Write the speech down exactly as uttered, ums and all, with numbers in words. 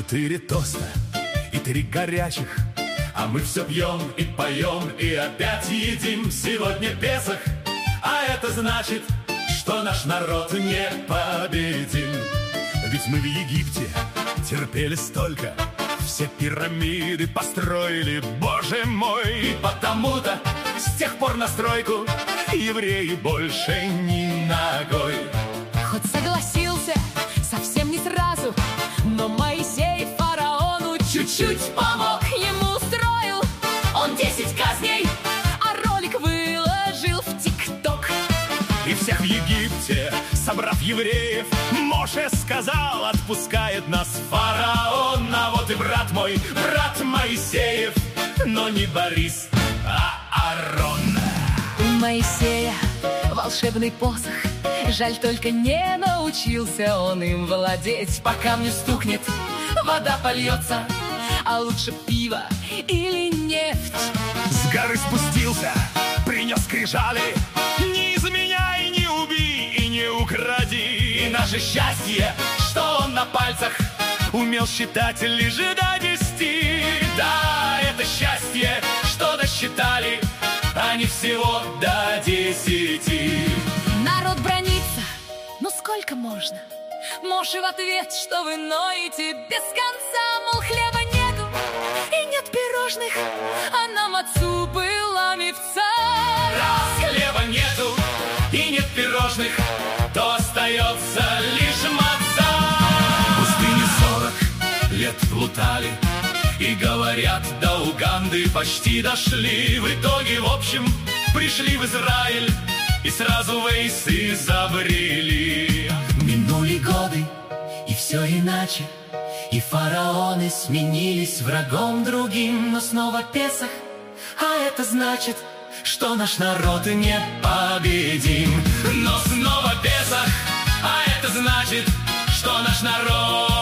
Четыре тоста и три горячих, а мы все пьем и поем и опять едим. Сегодня Песах, а это значит, что наш народ не победим. Ведь мы в Египте терпели столько, все пирамиды построили, боже мой. И потому-то с тех пор на стройку евреи больше ни ногой. Хоть согласился совсем не сразу, но Моисей фараону чуть-чуть помог. Ему устроил он десять казней, а ролик выложил в ТикТок. И всех в Египте, собрав евреев, Моше сказал, отпускает нас фараон. А вот и брат мой, брат Моисеев, но не Борис, а Аарон. У Моисея волшебный посох, жаль только не научился он им владеть. По камню стукнет, вода польется, а лучше пиво или нефть. С горы спустился, принес скрижали: не изменяй, не убей и не укради. И наше счастье, что он на пальцах умел считать лишь до десяти. Да, это счастье, что досчитали они всего до десяти. Народ бронится, но сколько можно? Моше в ответ, что вы ноете без конца. Мол, хлеба нету и нет пирожных, а нам отцу была мевца. Раз хлеба нету и нет пирожных, то остается лишь маца. В пустыне сорок лет плутали и, говорят, до Уганды почти дошли. В итоге, в общем, пришли в Израиль и сразу Вейс изобрели. Минули годы, и все иначе, и фараоны сменились врагом другим. Но снова Песах, а это значит, что наш народ не победим. Но снова Песах, а это значит, что наш народ